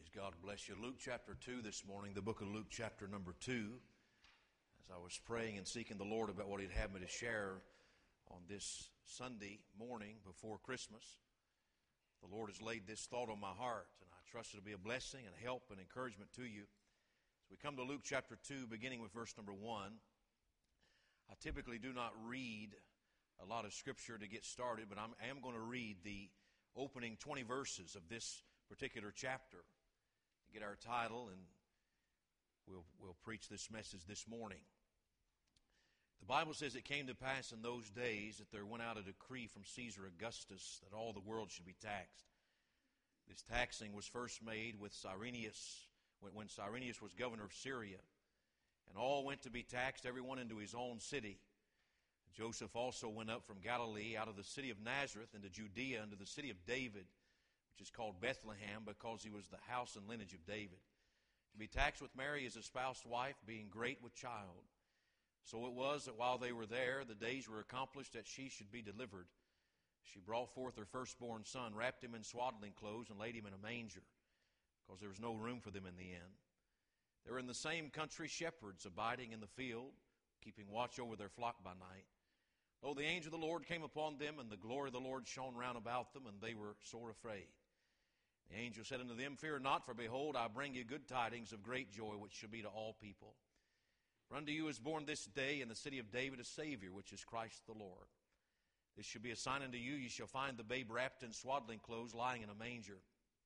God bless you. Luke chapter 2 this morning, the book of Luke chapter number 2. As I was praying and seeking the Lord about what He'd have me to share on this Sunday morning before Christmas, the Lord has laid this thought on my heart, and I trust it'll be a blessing and help and encouragement to you. As we come to Luke chapter 2, beginning with verse number 1, I typically do not read a lot of Scripture to get started, but I am going to read the opening 20 verses of this particular chapter to get our title, and we'll preach this message this morning. The Bible says, "It came to pass in those days that there went out a decree from Caesar Augustus that all the world should be taxed. This taxing was first made with Cyrenius, when Cyrenius was governor of Syria, and all went to be taxed, everyone into his own city. Joseph also went up from Galilee out of the city of Nazareth into Judea, into the city of David, which is called Bethlehem, because he was the house and lineage of David, to be taxed with Mary his espoused wife, being great with child. So it was that while they were there, the days were accomplished that she should be delivered. She brought forth her firstborn son, wrapped him in swaddling clothes, and laid him in a manger, because there was no room for them in the inn. There were in the same country shepherds abiding in the field, keeping watch over their flock by night. Lo, the angel of the Lord came upon them, and the glory of the Lord shone round about them, and they were sore afraid. The angel said unto them, Fear not, for behold, I bring you good tidings of great joy, which shall be to all people. For unto you is born this day in the city of David a Savior, which is Christ the Lord. This shall be a sign unto you, ye shall find the babe wrapped in swaddling clothes, lying in a manger.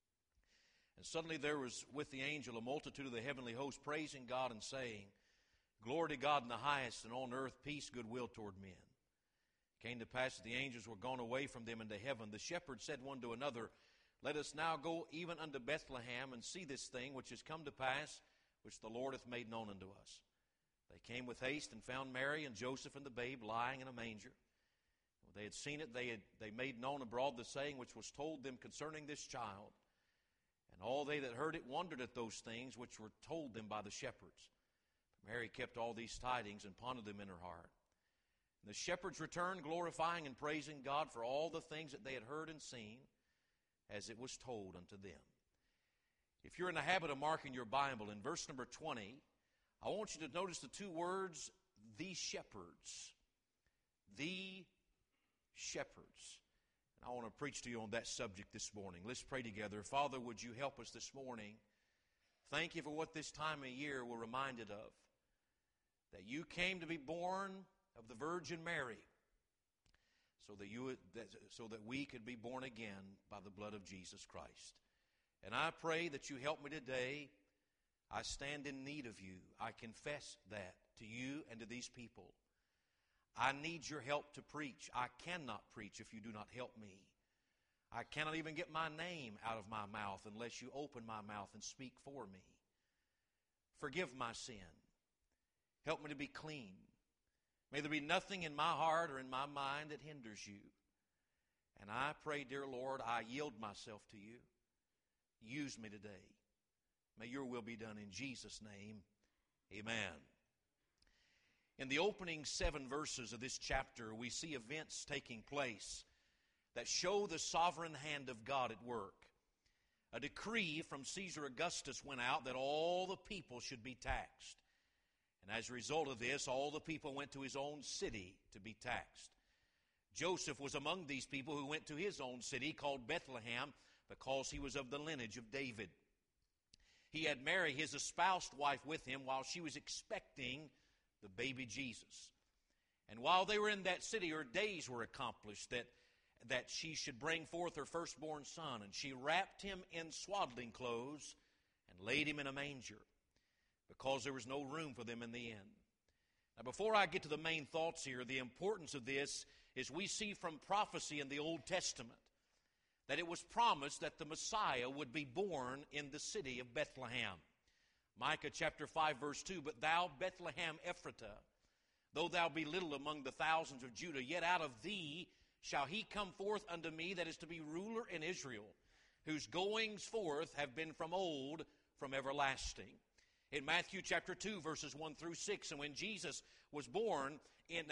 And suddenly there was with the angel a multitude of the heavenly host, praising God and saying, Glory to God in the highest, and on earth peace, goodwill toward men. It came to pass that the angels were gone away from them into heaven. The shepherds said one to another, Let us now go even unto Bethlehem, and see this thing which is come to pass, which the Lord hath made known unto us. They came with haste and found Mary and Joseph and the babe lying in a manger. When they had seen it, they made known abroad the saying which was told them concerning this child. And all they that heard it wondered at those things which were told them by the shepherds. But Mary kept all these tidings and pondered them in her heart. And the shepherds returned, glorifying and praising God for all the things that they had heard and seen, as it was told unto them." If you're in the habit of marking your Bible, in verse number 20, I want you to notice the two words, the shepherds. The shepherds. And I want to preach to you on that subject this morning. Let's pray together. Father, would you help us this morning? Thank you for what this time of year we're reminded of. That you came to be born of the Virgin Mary, so that we could be born again by the blood of Jesus Christ. And I pray that you help me today. I stand in need of you. I confess that to you and to these people. I need your help to preach. I cannot preach if you do not help me. I cannot even get my name out of my mouth unless you open my mouth and speak for me. Forgive my sin. Help me to be clean. May there be nothing in my heart or in my mind that hinders you. And I pray, dear Lord, I yield myself to you. Use me today. May your will be done in Jesus' name. Amen. In the opening 7 verses of this chapter, we see events taking place that show the sovereign hand of God at work. A decree from Caesar Augustus went out that all the people should be taxed. And as a result of this, all the people went to his own city to be taxed. Joseph was among these people who went to his own city called Bethlehem because he was of the lineage of David. He had Mary, his espoused wife, with him while she was expecting the baby Jesus. And while they were in that city, her days were accomplished that she should bring forth her firstborn son. And she wrapped him in swaddling clothes and laid him in a manger, because there was no room for them in the inn. Now, before I get to the main thoughts here, the importance of this is we see from prophecy in the Old Testament that it was promised that the Messiah would be born in the city of Bethlehem. Micah chapter 5 verse 2, But thou, Bethlehem Ephratah, though thou be little among the thousands of Judah, yet out of thee shall he come forth unto me that is to be ruler in Israel, whose goings forth have been from old, from everlasting. In Matthew chapter 2, verses 1 through 6, and when Jesus was born in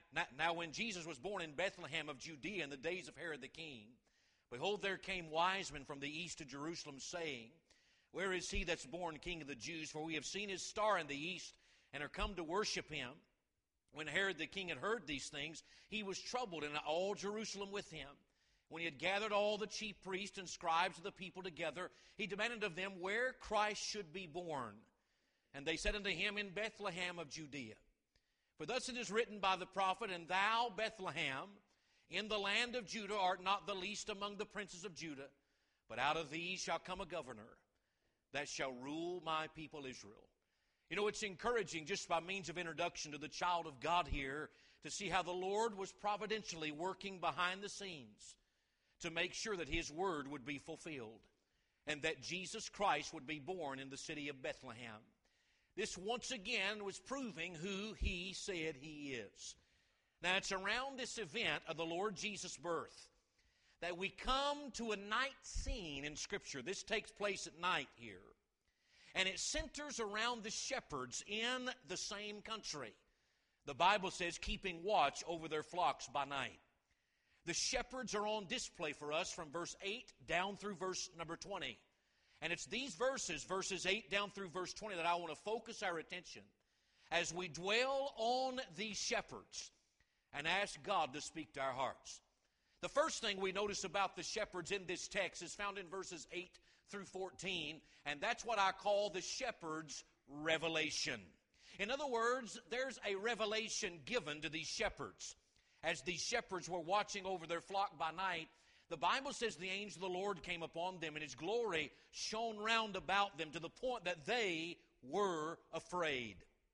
Bethlehem of Judea in the days of Herod the king, behold, there came wise men from the east to Jerusalem, saying, Where is he that's born King of the Jews? For we have seen his star in the east, and are come to worship him. When Herod the king had heard these things, he was troubled, and all Jerusalem with him. When he had gathered all the chief priests and scribes of the people together, he demanded of them where Christ should be born. And they said unto him, In Bethlehem of Judea. For thus it is written by the prophet, And thou, Bethlehem, in the land of Judah, art not the least among the princes of Judah, but out of thee shall come a governor that shall rule my people Israel. You know, it's encouraging just by means of introduction to the child of God here to see how the Lord was providentially working behind the scenes to make sure that his word would be fulfilled and that Jesus Christ would be born in the city of Bethlehem. This once again was proving who he said he is. Now, it's around this event of the Lord Jesus' birth that we come to a night scene in Scripture. This takes place at night here. And it centers around the shepherds in the same country. The Bible says, keeping watch over their flocks by night. The shepherds are on display for us from verse 8 down through verse number 20. And it's these verses, verses 8 down through verse 20, that I want to focus our attention as we dwell on these shepherds and ask God to speak to our hearts. The first thing we notice about the shepherds in this text is found in verses 8 through 14, and that's what I call the shepherd's revelation. In other words, there's a revelation given to these shepherds. As these shepherds were watching over their flock by night, the Bible says the angel of the Lord came upon them, and his glory shone round about them to the point that they were afraid.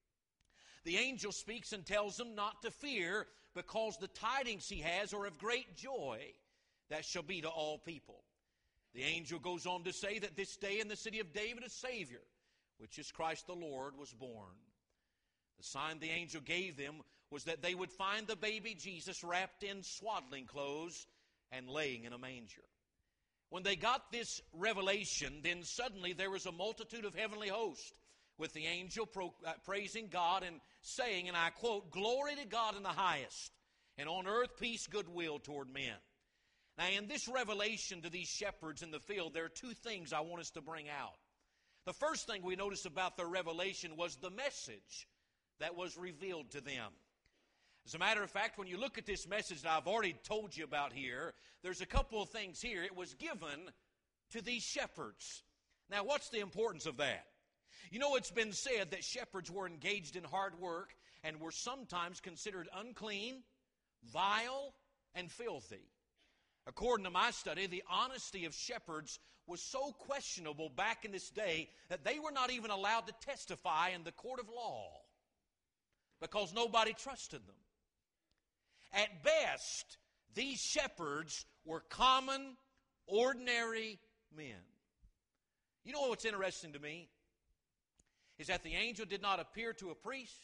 The angel speaks and tells them not to fear, because the tidings he has are of great joy that shall be to all people. The angel goes on to say that this day in the city of David a Savior, which is Christ the Lord, was born. The sign the angel gave them was that they would find the baby Jesus wrapped in swaddling clothes and laying in a manger. When they got this revelation, then suddenly there was a multitude of heavenly hosts with the angel praising God and saying, and I quote, Glory to God in the highest, and on earth peace, goodwill toward men. Now, in this revelation to these shepherds in the field, there are two things I want us to bring out. The first thing we notice about their revelation was the message that was revealed to them. As a matter of fact, when you look at this message that I've already told you about here, there's a couple of things here. It was given to these shepherds. Now, what's the importance of that? You know, it's been said that shepherds were engaged in hard work and were sometimes considered unclean, vile, and filthy. According to my study, the honesty of shepherds was so questionable back in this day that they were not even allowed to testify in the court of law because nobody trusted them. At best, these shepherds were common, ordinary men. You know what's interesting to me? Is that the angel did not appear to a priest.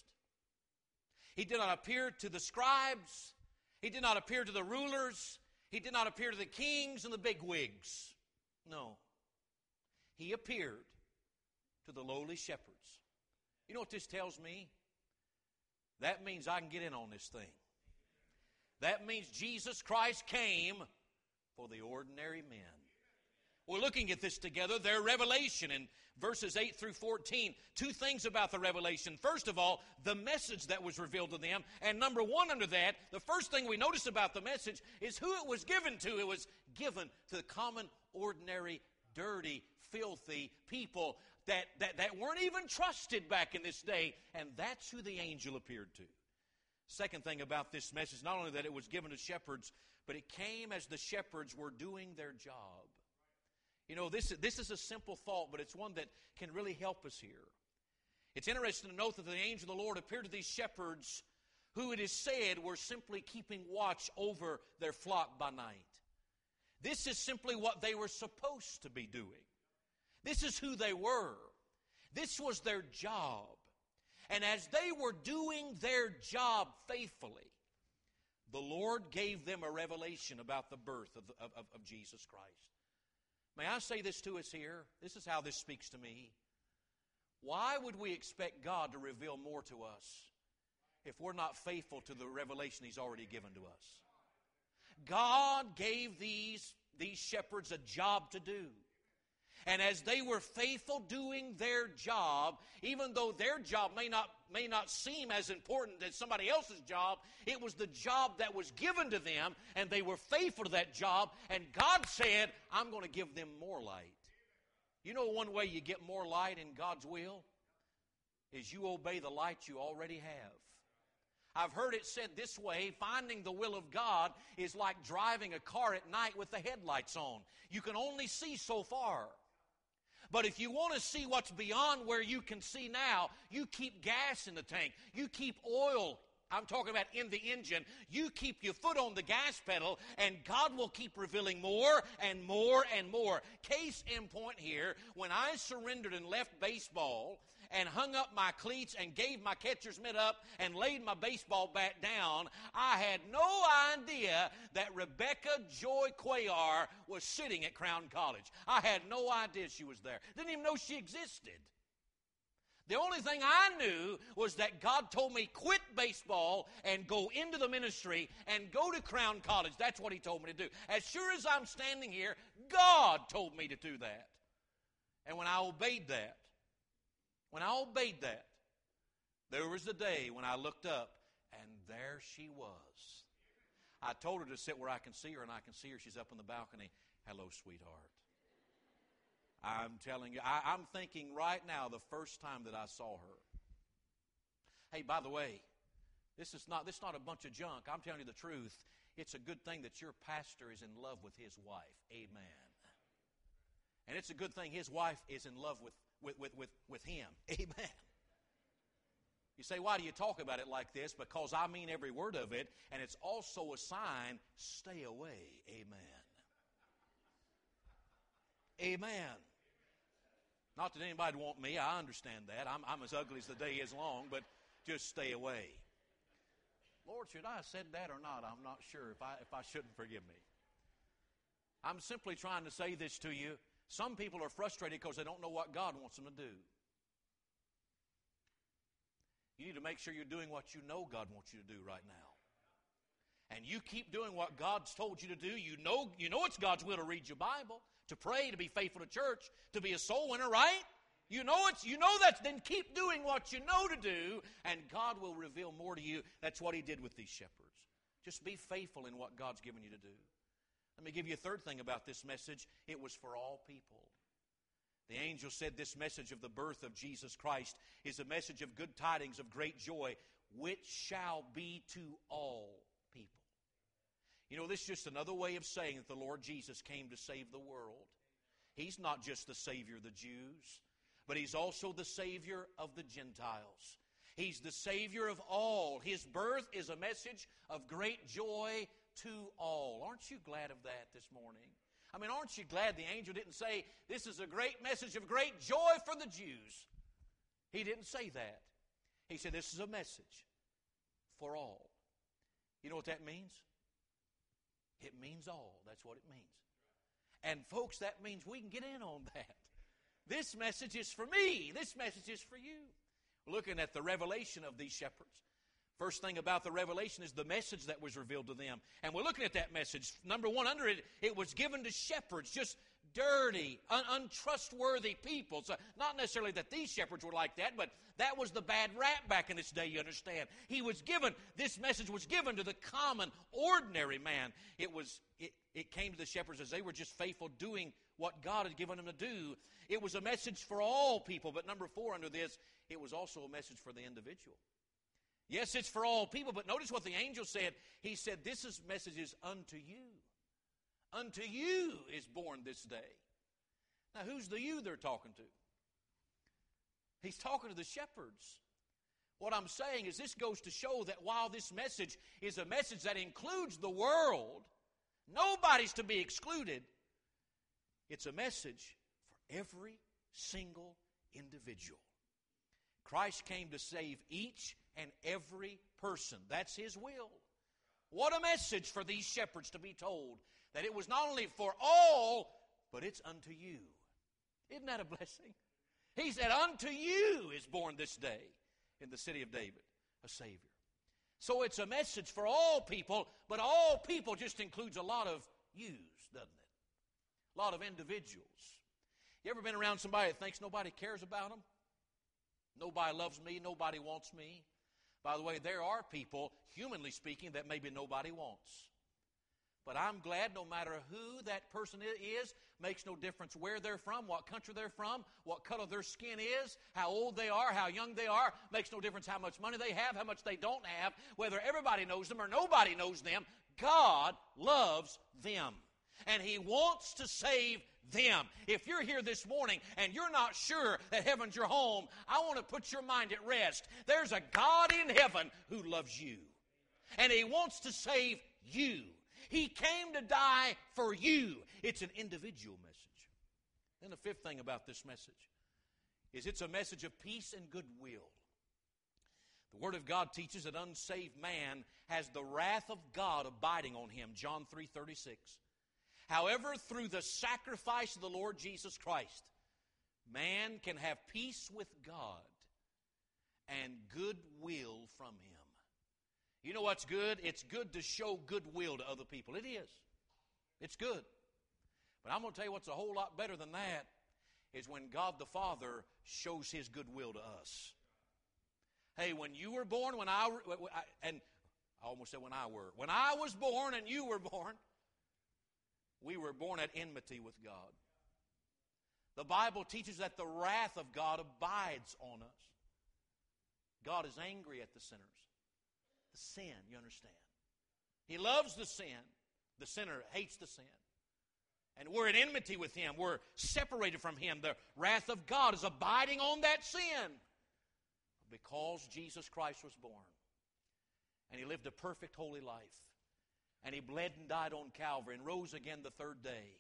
He did not appear to the scribes. He did not appear to the rulers. He did not appear to the kings and the bigwigs. No. He appeared to the lowly shepherds. You know what this tells me? That means I can get in on this thing. That means Jesus Christ came for the ordinary men. We're looking at this together, their revelation in verses 8 through 14. Two things about the revelation. First of all, the message that was revealed to them. And number one under that, the first thing we notice about the message is who it was given to. It was given to the common, ordinary, dirty, filthy people that weren't even trusted back in this day. And that's who the angel appeared to. Second thing about this message, not only that it was given to shepherds, but it came as the shepherds were doing their job. You know, this is a simple thought, but it's one that can really help us here. It's interesting to note that the angel of the Lord appeared to these shepherds who it is said were simply keeping watch over their flock by night. This is simply what they were supposed to be doing. This is who they were. This was their job. And as they were doing their job faithfully, the Lord gave them a revelation about the birth of Jesus Christ. May I say this to us here? This is how this speaks to me. Why would we expect God to reveal more to us if we're not faithful to the revelation He's already given to us? God gave these shepherds a job to do. And as they were faithful doing their job, even though their job may not seem as important as somebody else's job, it was the job that was given to them, and they were faithful to that job, and God said, I'm going to give them more light. You know one way you get more light in God's will is you obey the light you already have. I've heard it said this way, finding the will of God is like driving a car at night with the headlights on. You can only see so far. But if you want to see what's beyond where you can see now, you keep gas in the tank. You keep oil, I'm talking about in the engine. You keep your foot on the gas pedal, and God will keep revealing more and more and more. Case in point here, when I surrendered and left baseball and hung up my cleats and gave my catcher's mitt up and laid my baseball bat down, I had no idea that Rebecca Joy Cuellar was sitting at Crown College. I had no idea she was there. Didn't even know she existed. The only thing I knew was that God told me quit baseball and go into the ministry and go to Crown College. That's what He told me to do. As sure as I'm standing here, God told me to do that. And when I obeyed that, there was a day when I looked up, and there she was. I told her to sit where I can see her, and I can see her. She's up on the balcony. Hello, sweetheart. I'm telling you, I'm thinking right now the first time that I saw her. Hey, by the way, this is not a bunch of junk. I'm telling you the truth. It's a good thing that your pastor is in love with his wife. Amen. And it's a good thing his wife is in love with him. Amen. You say, why do you talk about it like this? Because I mean every word of it, and it's also a sign, stay away. Amen. Amen. Not that anybody would want me. I understand that. I'm as ugly as the day is long, but just stay away. Lord, should I have said that or not? I'm not sure if I shouldn't. Forgive me. I'm simply trying to say this to you. Some people are frustrated because they don't know what God wants them to do. You need to make sure you're doing what you know God wants you to do right now. And you keep doing what God's told you to do. You know it's God's will to read your Bible, to pray, to be faithful to church, to be a soul winner, right? You know that. Then keep doing what you know to do, and God will reveal more to you. That's what He did with these shepherds. Just be faithful in what God's given you to do. Let me give you a third thing about this message. It was for all people. The angel said this message of the birth of Jesus Christ is a message of good tidings of great joy, which shall be to all people. You know, this is just another way of saying that the Lord Jesus came to save the world. He's not just the Savior of the Jews, but He's also the Savior of the Gentiles. He's the Savior of all. His birth is a message of great joy to all. Aren't you glad of that this morning? I mean, aren't you glad the angel didn't say, this is a great message of great joy for the Jews? He didn't say that. He said, this is a message for all. You know what that means? It means all. That's what it means. And folks, that means we can get in on that. This message is for me. This message is for you. Looking at the revelation of these shepherds. First thing about the revelation is the message that was revealed to them. And we're looking at that message. Number one, under it, it was given to shepherds, just dirty, untrustworthy people. So not necessarily that these shepherds were like that, but that was the bad rap back in this day, you understand. This message was given to the common, ordinary man. It came to the shepherds as they were just faithful doing what God had given them to do. It was a message for all people. But number four under this, it was also a message for the individual. Yes, it's for all people, but notice what the angel said. He said, this message is unto you. Unto you is born this day. Now, who's the you they're talking to? He's talking to the shepherds. What I'm saying is this goes to show that while this message is a message that includes the world, nobody's to be excluded. It's a message for every single individual. Christ came to save each and every person. That's His will. What a message for these shepherds to be told that it was not only for all, but it's unto you. Isn't that a blessing? He said, unto you is born this day in the city of David a Savior. So it's a message for all people, but all people just includes a lot of yous, doesn't it? A lot of individuals. You ever been around somebody that thinks nobody cares about them? Nobody loves me, nobody wants me. By the way, there are people, humanly speaking, that maybe nobody wants. But I'm glad no matter who that person is, makes no difference where they're from, what country they're from, what color their skin is, how old they are, how young they are, makes no difference how much money they have, how much they don't have, whether everybody knows them or nobody knows them. God loves them. And He wants to save them. If you're here this morning and you're not sure that heaven's your home, I want to put your mind at rest. There's a God in heaven who loves you. And He wants to save you. He came to die for you. It's an individual message. Then the fifth thing about this message is it's a message of peace and goodwill. The Word of God teaches that unsaved man has the wrath of God abiding on him, John 3:36. However, through the sacrifice of the Lord Jesus Christ, man can have peace with God and goodwill from Him. You know what's good? It's good to show goodwill to other people. It is. It's good. But I'm going to tell you what's a whole lot better than that is when God the Father shows His goodwill to us. Hey, when you were born, when I almost said when I was born and you were born, we were born at enmity with God. The Bible teaches that the wrath of God abides on us. God is angry at the sinners. The sin, you understand. He loves the sin. The sinner hates the sin. And we're at enmity with Him. We're separated from Him. The wrath of God is abiding on that sin because Jesus Christ was born. And He lived a perfect, holy life. And He bled and died on Calvary and rose again the third day.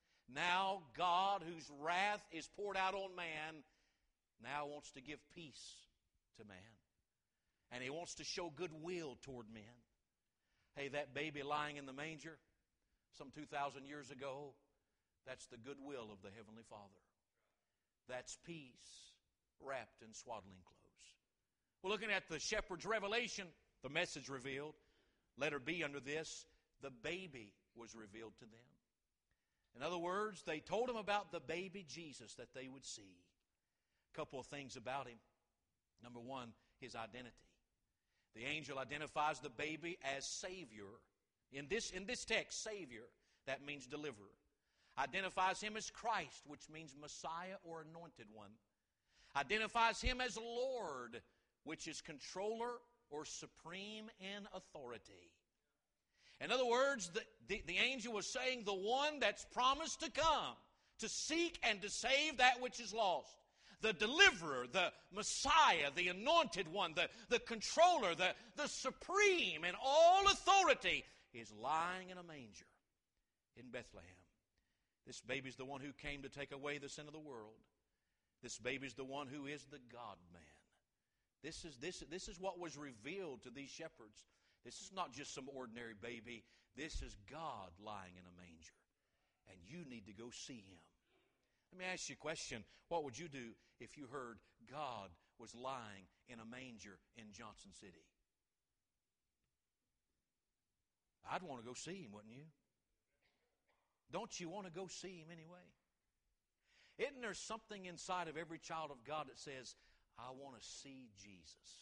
Now God, whose wrath is poured out on man, now wants to give peace to man. And He wants to show goodwill toward men. Hey, that baby lying in the manger some 2,000 years ago, that's the goodwill of the Heavenly Father. That's peace wrapped in swaddling clothes. We're looking at the shepherd's revelation, the message revealed. Letter B under this, the baby was revealed to them. In other words, they told him about the baby Jesus that they would see. A couple of things about Him. Number one, His identity. The angel identifies the baby as Savior. In this text, Savior, that means deliverer. Identifies Him as Christ, which means Messiah or Anointed One. Identifies Him as Lord, which is controller or supreme in authority. In other words, the angel was saying the one that's promised to come to seek and to save that which is lost. The deliverer, the Messiah, the anointed one, the controller, the supreme in all authority is lying in a manger in Bethlehem. This baby's the one who came to take away the sin of the world. This baby's the one who is the God-man. This is what was revealed to these shepherds. This is not just some ordinary baby. This is God lying in a manger. And you need to go see Him. Let me ask you a question. What would you do if you heard God was lying in a manger in Johnson City? I'd want to go see Him, wouldn't you? Don't you want to go see Him anyway? Isn't there something inside of every child of God that says, I want to see Jesus?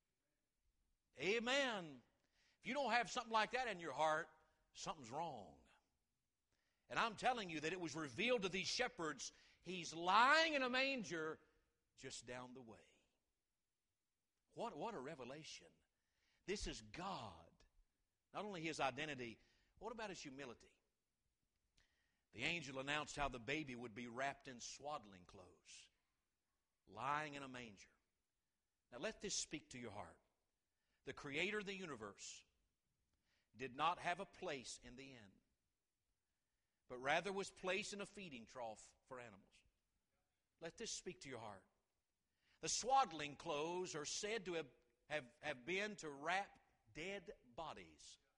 Amen. If you don't have something like that in your heart, something's wrong. And I'm telling you that it was revealed to these shepherds, He's lying in a manger just down the way. What a revelation. This is God. Not only His identity, what about His humility? The angel announced how the baby would be wrapped in swaddling clothes, lying in a manger. Now let this speak to your heart. The Creator of the universe did not have a place in the inn, but rather was placed in a feeding trough for animals. Let this speak to your heart. The swaddling clothes are said to have been to wrap dead bodies.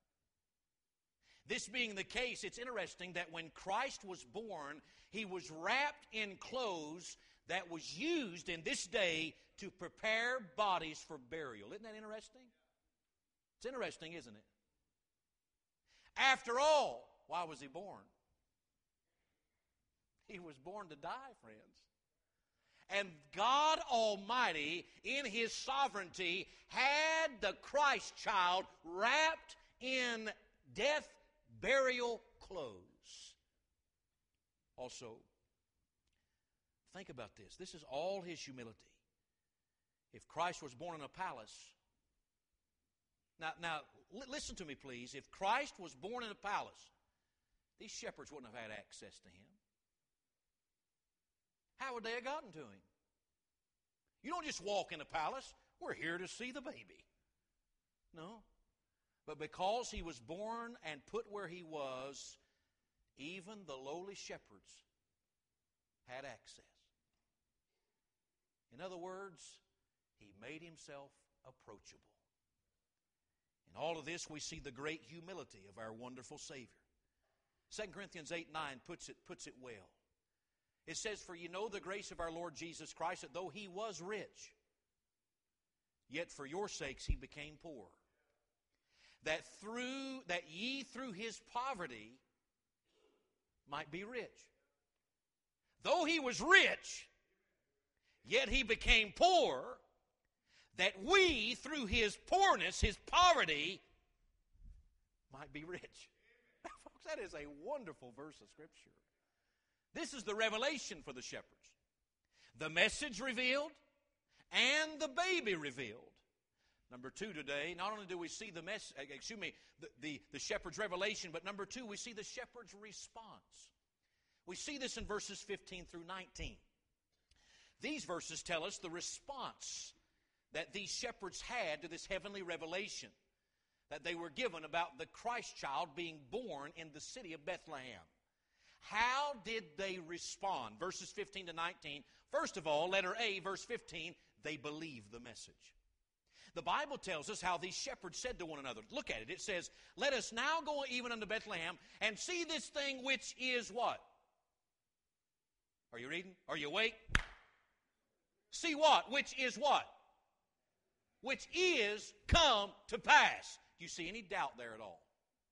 This being the case, it's interesting that when Christ was born, He was wrapped in clothes that was used in this day to prepare bodies for burial. Isn't that interesting? It's interesting, isn't it? After all, why was He born? He was born to die, friends. And God Almighty, in His sovereignty, had the Christ child wrapped in death, burial clothes. Also, think about this. This is all His humility. If Christ was born in a palace, now listen to me, please. If Christ was born in a palace, these shepherds wouldn't have had access to Him. How would they have gotten to Him? You don't just walk in a palace. We're here to see the baby. No. But because He was born and put where He was, even the lowly shepherds had access. In other words, He made Himself approachable. In all of this, we see the great humility of our wonderful Savior. 2 Corinthians 8:9 puts it well. It says, "For you know the grace of our Lord Jesus Christ, that though He was rich, yet for your sakes He became poor, that ye through His poverty might be rich." Though He was rich, yet He became poor, that we through His poorness, His poverty, might be rich. Folks, that is a wonderful verse of Scripture. This is the revelation for the shepherds. The message revealed and the baby revealed. Number two today, not only do we see the shepherd's revelation, but number two, we see the shepherd's response. We see this in verses 15 through 19. These verses tell us the response that these shepherds had to this heavenly revelation that they were given about the Christ child being born in the city of Bethlehem. How did they respond? Verses 15 to 19. First of all, letter A, verse 15, they believed the message. The Bible tells us how these shepherds said to one another. Look at it. It says, "Let us now go even unto Bethlehem and see this thing which is" what? Are you reading? Are you awake? See what? Which is what? Which is come to pass. Do you see any doubt there at all?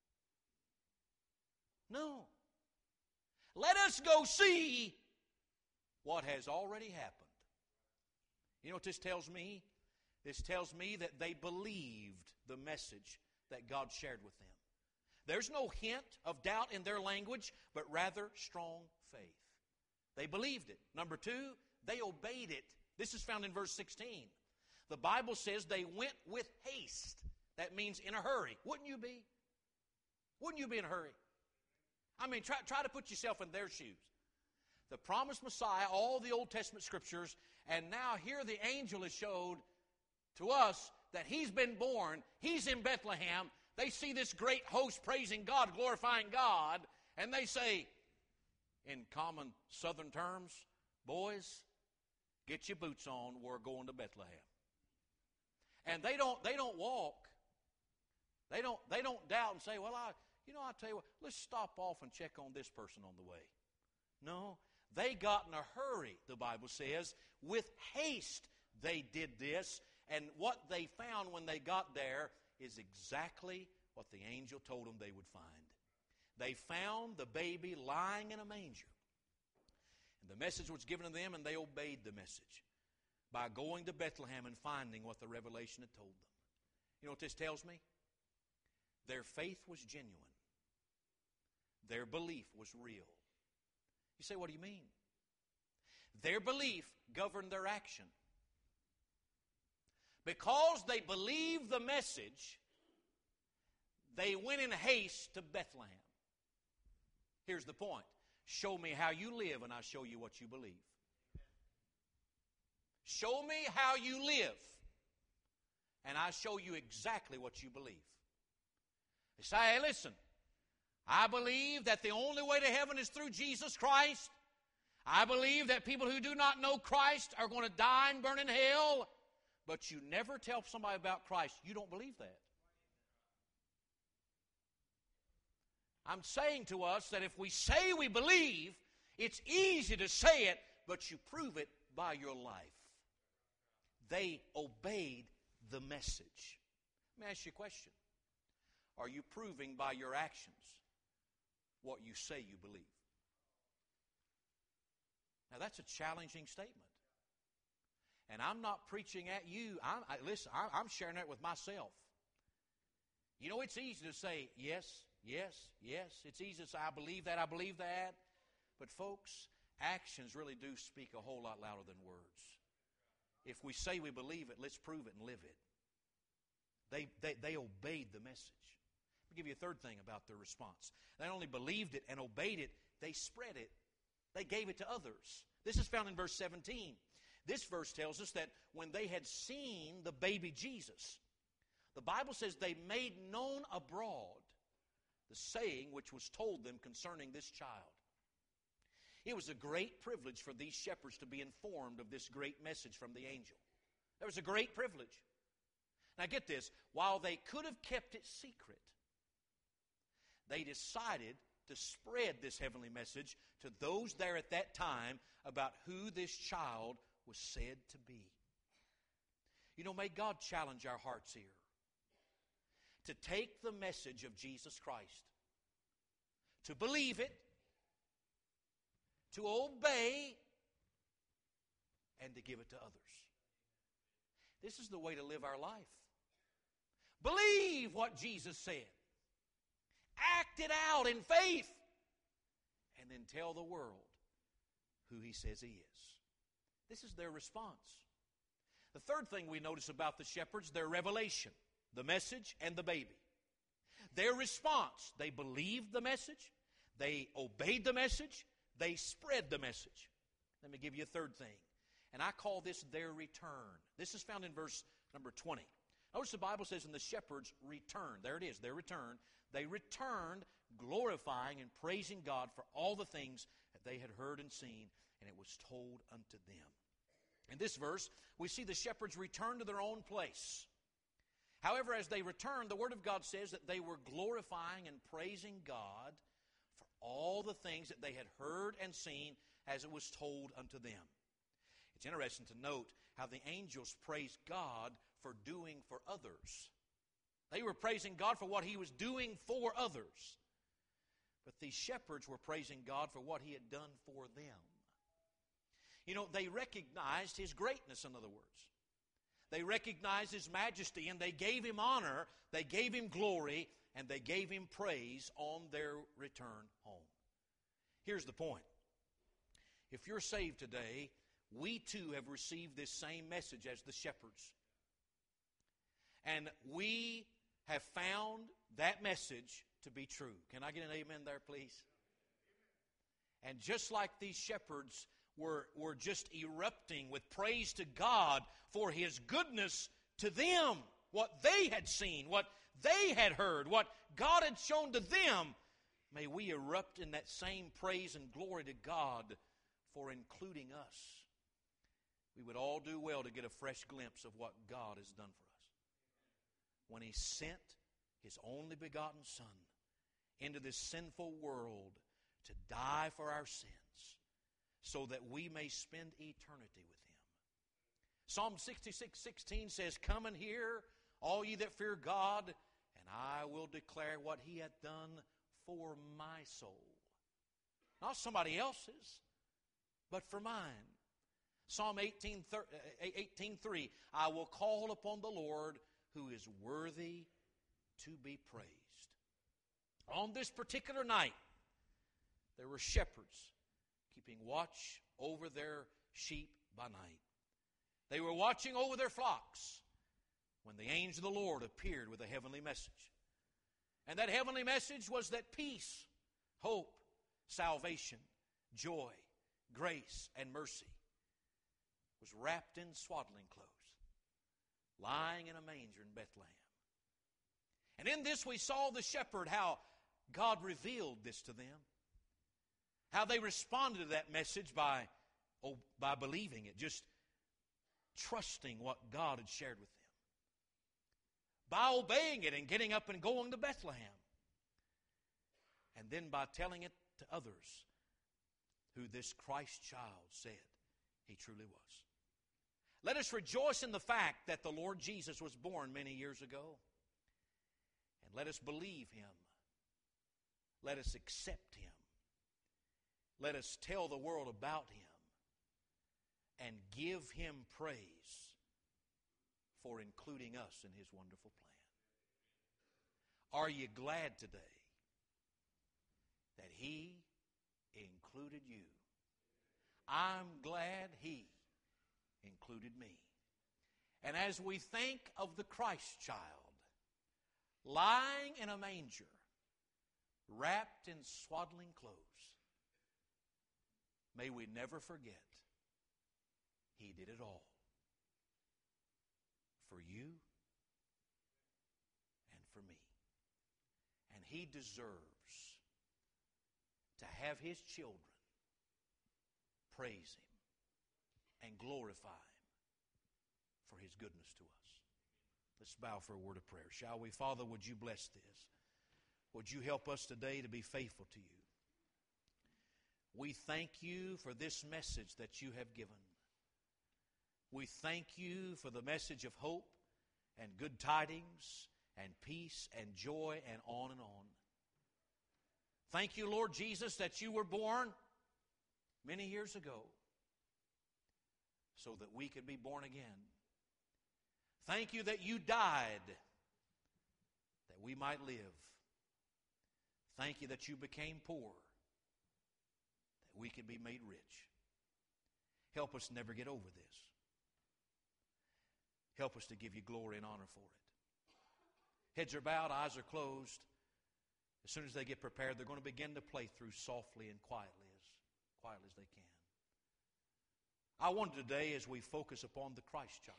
No. Let us go see what has already happened. You know what this tells me? This tells me that they believed the message that God shared with them. There's no hint of doubt in their language, but rather strong faith. They believed it. Number two, they obeyed it. This is found in verse 16. The Bible says they went with haste. That means in a hurry. Wouldn't you be? Wouldn't you be in a hurry? I mean, try to put yourself in their shoes. The promised Messiah, all the Old Testament Scriptures, and now here the angel has showed to us that He's been born. He's in Bethlehem. They see this great host praising God, glorifying God, and they say, in common Southern terms, "Boys, get your boots on. We're going to Bethlehem." And they don't walk. They don't doubt and say, "Well, I'll tell you what, let's stop off and check on this person on the way." No, they got in a hurry, the Bible says. With haste they did this, and what they found when they got there is exactly what the angel told them they would find. They found the baby lying in a manger. And the message was given to them, and they obeyed the message by going to Bethlehem and finding what the revelation had told them. You know what this tells me? Their faith was genuine. Their belief was real. You say, what do you mean? Their belief governed their action. Because they believed the message, they went in haste to Bethlehem. Here's the point. Show me how you live, and I'll show you what you believe. Show me how you live, and I'll show you exactly what you believe. They say, "Hey, listen, I believe that the only way to heaven is through Jesus Christ. I believe that people who do not know Christ are going to die and burn in hell." But you never tell somebody about Christ. You don't believe that. I'm saying to us that if we say we believe, it's easy to say it, but you prove it by your life. They obeyed the message. Let me ask you a question. Are you proving by your actions what you say you believe? Now that's a challenging statement. And I'm not preaching at you. Listen, I'm sharing that with myself. You know, it's easy to say, yes, yes, yes. It's easy to say, I believe that, I believe that. But folks, actions really do speak a whole lot louder than words. If we say we believe it, let's prove it and live it. They obeyed the message. Let me give you a third thing about their response. They not only believed it and obeyed it, they spread it. They gave it to others. This is found in verse 17. This verse tells us that when they had seen the baby Jesus, the Bible says they made known abroad the saying which was told them concerning this child. It was a great privilege for these shepherds to be informed of this great message from the angel. There was a great privilege. Now get this, while they could have kept it secret, they decided to spread this heavenly message to those there at that time about who this child was said to be. You know, may God challenge our hearts here to take the message of Jesus Christ, to believe it, to obey, and to give it to others. This is the way to live our life. Believe what Jesus said. Act it out in faith. And then tell the world who He says He is. This is their response. The third thing we notice about the shepherds, their revelation, the message and the baby. Their response, they believed the message, they obeyed the message, they spread the message. Let me give you a third thing. And I call this their return. This is found in verse number 20. Notice the Bible says, and the shepherds returned. There it is, their return. They returned glorifying and praising God for all the things that they had heard and seen, and it was told unto them. In this verse, we see the shepherds return to their own place. However, as they returned, the Word of God says that they were glorifying and praising God for all the things that they had heard and seen as it was told unto them. It's interesting to note how the angels praised God for doing for others. They were praising God for what He was doing for others. But these shepherds were praising God for what He had done for them. You know, they recognized His greatness, in other words. They recognized His majesty, and they gave Him honor, they gave Him glory, and they gave Him praise on their return home. Here's the point. If you're saved today, we too have received this same message as the shepherds. And we have found that message to be true. Can I get an amen there, please? And just like these shepherds were just erupting with praise to God for His goodness to them, what they had seen, what they had heard, what God had shown to them, may we erupt in that same praise and glory to God for including us. We would all do well to get a fresh glimpse of what God has done for us. When He sent His only begotten Son into this sinful world to die for our sins so that we may spend eternity with Him. Psalm 66:16 says, "Come and hear, all ye that fear God, and I will declare what He hath done for my soul." Not somebody else's, but for mine. Psalm 18:3, "I will call upon the Lord who is worthy to be praised." On this particular night, there were shepherds keeping watch over their sheep by night. They were watching over their flocks when the angel of the Lord appeared with a heavenly message. And that heavenly message was that peace, hope, salvation, joy, grace, and mercy was wrapped in swaddling clothes, lying in a manger in Bethlehem. And in this we saw the shepherd, how God revealed this to them, how they responded to that message by believing it, just trusting what God had shared with them, by obeying it and getting up and going to Bethlehem, and then by telling it to others who this Christ child said He truly was. Let us rejoice in the fact that the Lord Jesus was born many years ago. And let us believe Him. Let us accept Him. Let us tell the world about Him. and give Him praise for including us in His wonderful plan. Are you glad today that He included you? I'm glad He included me. And as we think of the Christ child lying in a manger, wrapped in swaddling clothes, may we never forget He did it all for you and for me. And He deserves to have His children praise Him and glorify Him for His goodness to us. Let's bow for a word of prayer, shall we? Father, would You bless this? Would You help us today to be faithful to You? We thank You for this message that You have given. We thank You for the message of hope and good tidings and peace and joy and on and on. Thank You, Lord Jesus, that You were born many years ago so that we could be born again. Thank You that You died that we might live. Thank You that You became poor that we could be made rich. Help us never get over this. Help us to give You glory and honor for it. Heads are bowed, eyes are closed. As soon as they get prepared, they're going to begin to play through softly and quietly as they can. I wonder today, as we focus upon the Christ child,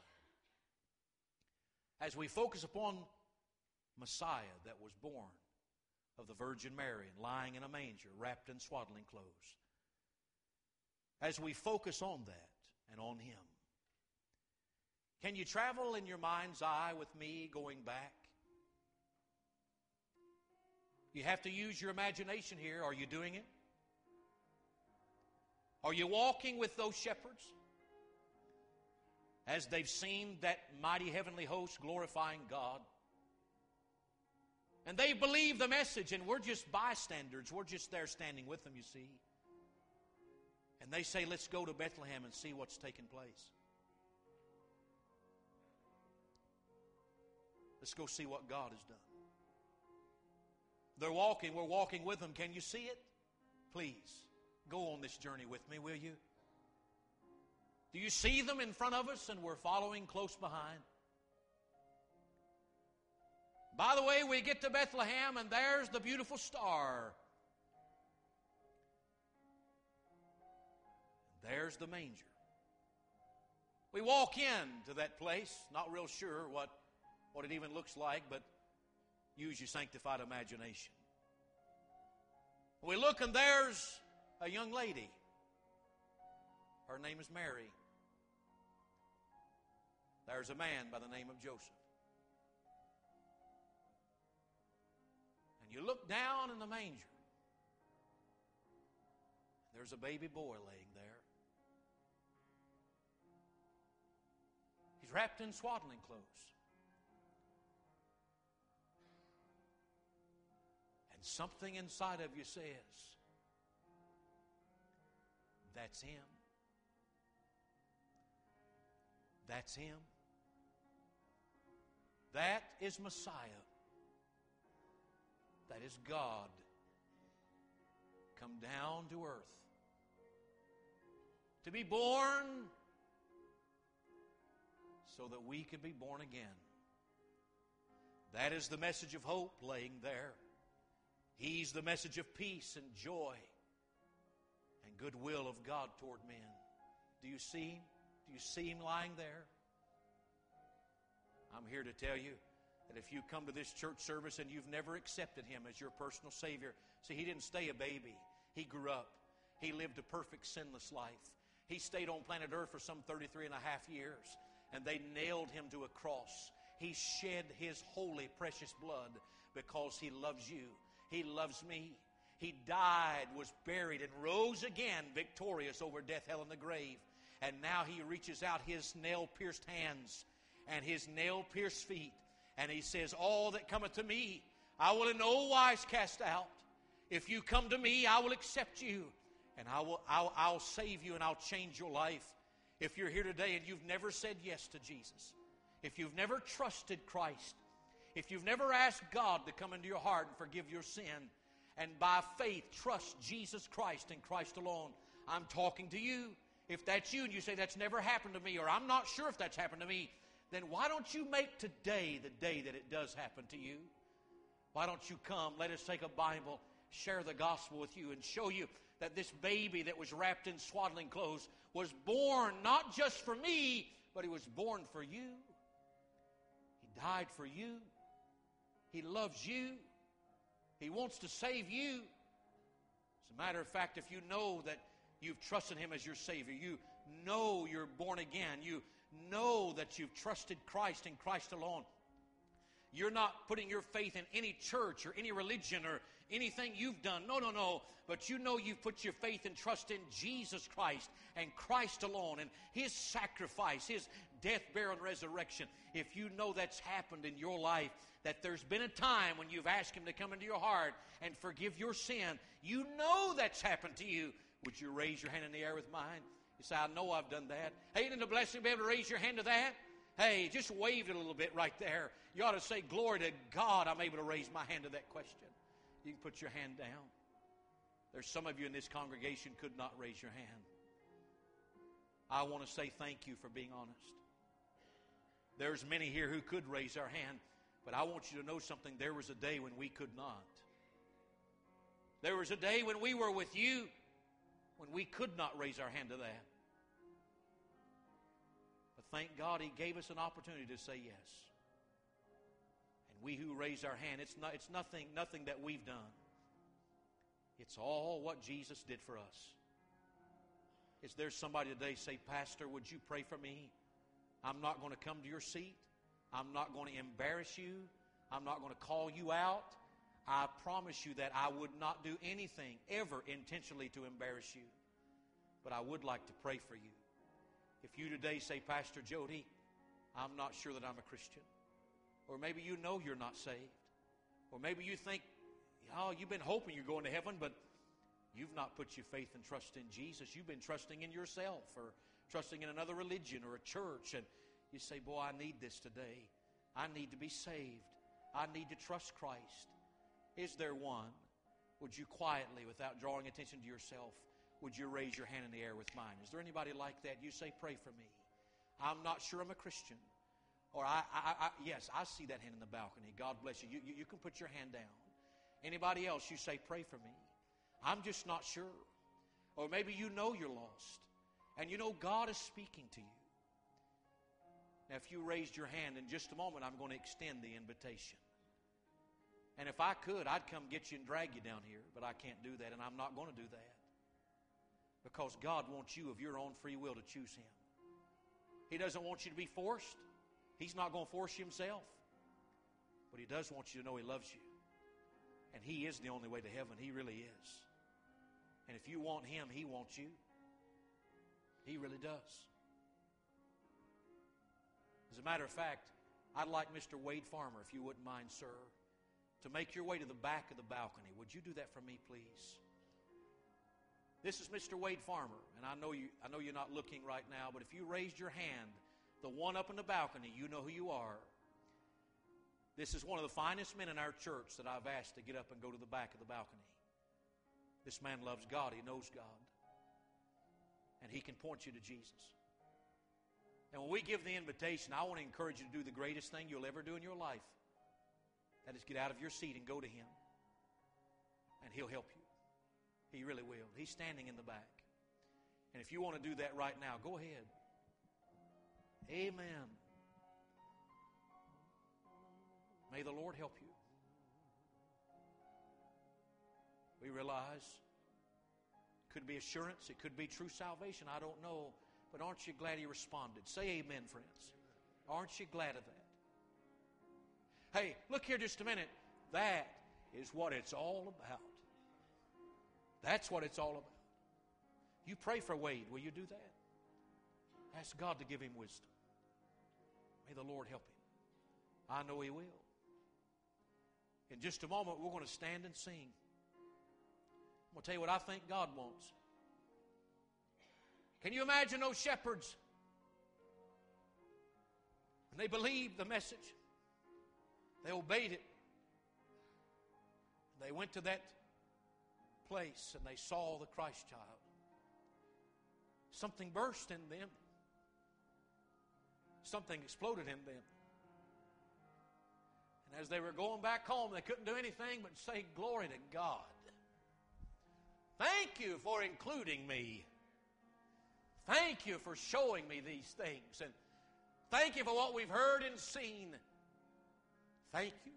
as we focus upon Messiah that was born of the Virgin Mary and lying in a manger, wrapped in swaddling clothes, as we focus on that and on Him, can you travel in your mind's eye with me going back? You have to use your imagination here. Are you doing it? Are you walking with those shepherds as they've seen that mighty heavenly host glorifying God? And they believe the message, and we're just bystanders. We're just there standing with them, you see. And they say, let's go to Bethlehem and see what's taking place. Let's go see what God has done. They're walking. We're walking with them. Can you see it? Please, go on this journey with me, will you? Do you see them in front of us and we're following close behind? By the way, we get to Bethlehem and there's the beautiful star. There's the manger. We walk into that place, not real sure what it even looks like, but use your sanctified imagination. We look and there's a young lady. Her name is Mary. There's a man by the name of Joseph. And you look down in the manger. There's a baby boy laying there. He's wrapped in swaddling clothes. And something inside of you says, that's Him. That's Him. That is Messiah. That is God come down to earth to be born so that we could be born again. That is the message of hope laying there. He's the message of peace and joy and goodwill of God toward men. Do you see Him? Do you see Him lying there? I'm here to tell you that if you come to this church service and you've never accepted Him as your personal Savior, see, He didn't stay a baby. He grew up. He lived a perfect, sinless life. He stayed on planet Earth for some 33 and a half years, and they nailed Him to a cross. He shed His holy, precious blood because He loves you. He loves me. He died, was buried, and rose again victorious over death, hell, and the grave. And now He reaches out His nail-pierced hands and His nail-pierced feet, and He says, all that cometh to me, I will in no wise cast out. If you come to me, I will accept you, and I'll save you, and I'll change your life. If you're here today and you've never said yes to Jesus, if you've never trusted Christ, if you've never asked God to come into your heart and forgive your sin, and by faith trust Jesus Christ and Christ alone, I'm talking to you. If that's you and you say, that's never happened to me, or I'm not sure if that's happened to me, then why don't you make today the day that it does happen to you? Why don't you come? Let us take a Bible, share the gospel with you, and show you that this baby that was wrapped in swaddling clothes was born not just for me, but he was born for you. He died for you. He loves you. He wants to save you. As a matter of fact, if you know that you've trusted Him as your Savior, you know you're born again, you know that you've trusted Christ and Christ alone, you're not putting your faith in any church or any religion or anything you've done. No. But you know you've put your faith and trust in Jesus Christ and Christ alone and His sacrifice, His death, burial, and resurrection. If you know that's happened in your life, that there's been a time when you've asked Him to come into your heart and forgive your sin, you know that's happened to you. Would you raise your hand in the air with mine? You say, I know I've done that. Hey, isn't it a blessing to be able to raise your hand to that? Hey, just wave it a little bit right there. You ought to say, glory to God, I'm able to raise my hand to that question. You can put your hand down. There's some of you in this congregation could not raise your hand. I want to say thank you for being honest. There's many here who could raise our hand, but I want you to know something. There was a day when we could not. There was a day when we were with you when we could not raise our hand to that. But thank God He gave us an opportunity to say yes. And we who raise our hand, it's nothing that we've done. It's all what Jesus did for us. Is there somebody today say, Pastor, would you pray for me? I'm not going to come to your seat. I'm not going to embarrass you. I'm not going to call you out. I promise you that I would not do anything ever intentionally to embarrass you. But I would like to pray for you. If you today say, Pastor Jody, I'm not sure that I'm a Christian. Or maybe you know you're not saved. Or maybe you think, oh, you've been hoping you're going to heaven, but you've not put your faith and trust in Jesus. You've been trusting in yourself or trusting in another religion or a church. And you say, boy, I need this today. I need to be saved. I need to trust Christ. Is there one? Would you quietly, without drawing attention to yourself, would you raise your hand in the air with mine? Is there anybody like that? You say, pray for me. I'm not sure I'm a Christian. Or, yes, I see that hand in the balcony. God bless you. You can put your hand down. Anybody else, you say, pray for me. I'm just not sure. Or maybe you know you're lost. And you know God is speaking to you. Now, if you raised your hand, in just a moment, I'm going to extend the invitation. And if I could, I'd come get you and drag you down here. But I can't do that, and I'm not going to do that. Because God wants you of your own free will to choose Him. He doesn't want you to be forced. He's not going to force you Himself. But He does want you to know He loves you. And He is the only way to heaven. He really is. And if you want Him, He wants you. He really does. As a matter of fact, I'd like Mr. Wade Farmer, if you wouldn't mind, sir, to make your way to the back of the balcony. Would you do that for me, please? This is Mr. Wade Farmer, and I know you're not looking right now, but if you raised your hand, the one up in the balcony, you know who you are. This is one of the finest men in our church that I've asked to get up and go to the back of the balcony. This man loves God. He knows God. And he can point you to Jesus. And when we give the invitation, I want to encourage you to do the greatest thing you'll ever do in your life. That is, get out of your seat and go to Him. And He'll help you. He really will. He's standing in the back. And if you want to do that right now, go ahead. Amen. May the Lord help you. We realize it could be assurance, it could be true salvation, I don't know. But aren't you glad He responded? Say amen, friends. Aren't you glad of that? Hey, look here just a minute. That is what it's all about. That's what it's all about. You pray for Wade. Will you do that? Ask God to give him wisdom. May the Lord help him. I know He will. In just a moment, we're going to stand and sing. I'm going to tell you what I think God wants. Can you imagine those shepherds And they believed the message. They obeyed it. They went to that place and they saw the Christ child. Something burst in them. Something exploded in them. And as they were going back home, they couldn't do anything but say, "Glory to God. Thank you for including me. Thank you for showing me these things. And thank you for what we've heard and seen. Thank you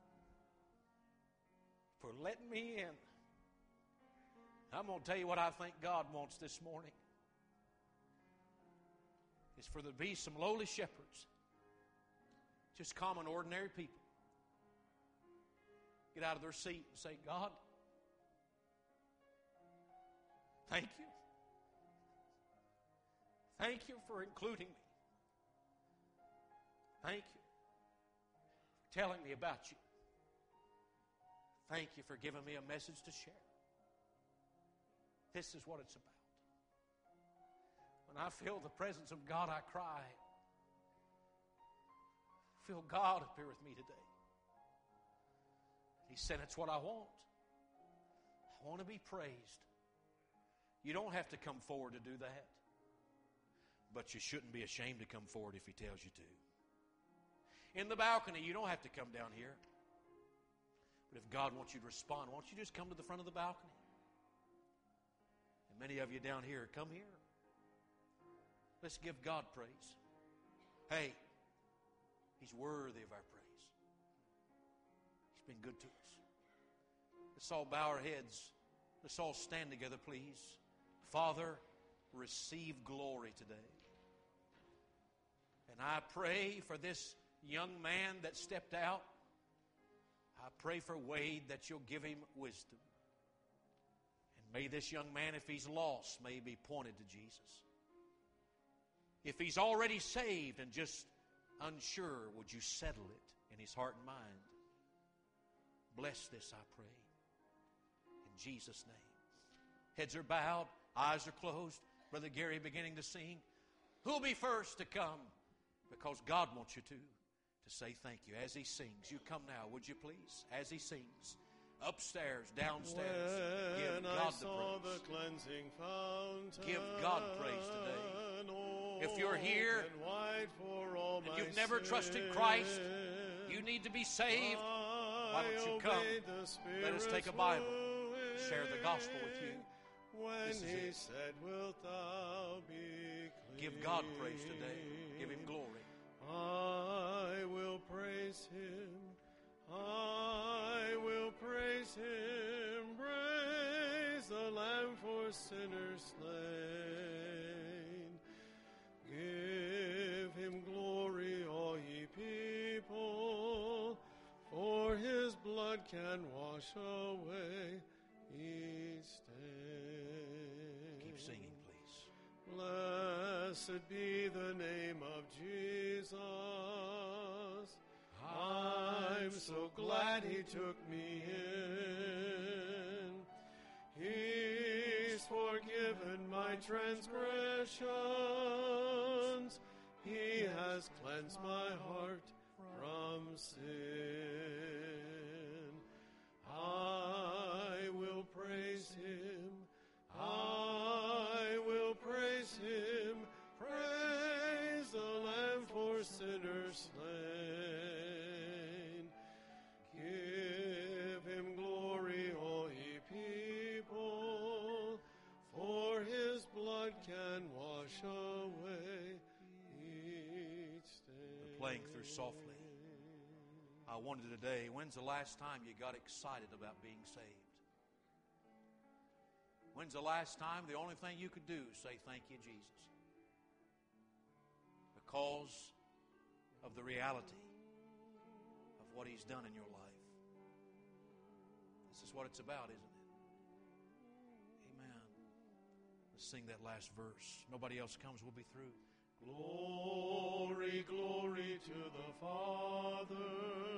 for letting me in." I'm going to tell you what I think God wants this morning. It's for there to be some lowly shepherds. Just common, ordinary people. Get out of their seat and say, "God, thank you. Thank you for including me. Thank you for telling me about you. Thank you for giving me a message to share." This is what it's about. When I feel the presence of God, I cry. I feel God appear with me today. He said, "It's what I want. I want to be praised." You don't have to come forward to do that. But you shouldn't be ashamed to come forward if He tells you to. In the balcony, you don't have to come down here. But if God wants you to respond, why don't you just come to the front of the balcony? And many of you down here, come here. Let's give God praise. Hey, He's worthy of our praise. He's been good to us. Let's all bow our heads. Let's all stand together, please. Father, receive glory today. And I pray for this young man that stepped out. I pray for Wade that you'll give him wisdom. And may this young man, if he's lost, may be pointed to Jesus. If he's already saved and just unsure, would you settle it in his heart and mind? Bless this, I pray. In Jesus' name. Heads are bowed, eyes are closed. Brother Gary beginning to sing. Who'll be first to come? Because God wants you to say thank you. As he sings, you come now, would you please? As he sings, upstairs, downstairs, give God the praise. Cleansing fountain, give God praise today. If you're here and you've never trusted Christ, you need to be saved, why don't you come? Let us take a Bible, share the gospel with you. When He said, "Wilt thou be clean?" Give God praise today. Give Him glory. I will praise Him. I will praise Him. Praise the Lamb for sinners slain. Give Him glory, all ye people, for His blood can wash away each stain. Keep singing, please. Blessed be the name of Jesus. I'm so glad He took me in. He's forgiven my transgressions. He has cleansed my heart from sin. I will praise Him. I will praise Him. Praise the Lamb for sinners slain. Give Him glory, all ye people, for His blood can wash away each stain. We're playing through softly. I wonder today, when's the last time you got excited about being saved? When's the last time the only thing you could do is say, "Thank you, Jesus"? Because of the reality of what He's done in your life. This is what it's about, isn't it? Amen. Let's sing that last verse. Nobody else comes, we'll be through. Glory, glory to the Father.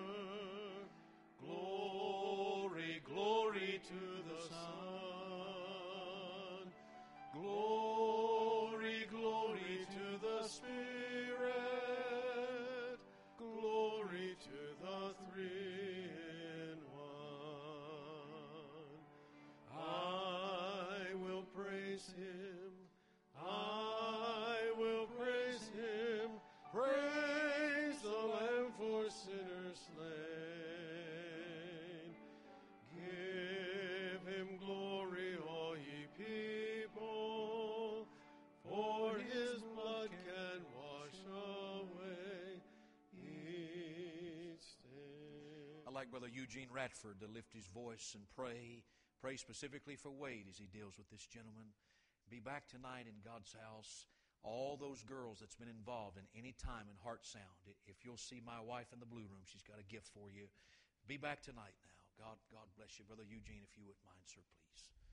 Glory, glory to the Son. Glory, glory to the Spirit. like Brother Eugene Radford to lift his voice and pray specifically for Wade as he deals with this gentleman. Be back tonight in God's house. All those girls that's been involved in any time in Heart Sound, if you'll see my wife in the blue room, she's got a gift for you. Be back tonight now. God bless you. Brother Eugene, if you wouldn't mind, sir, please.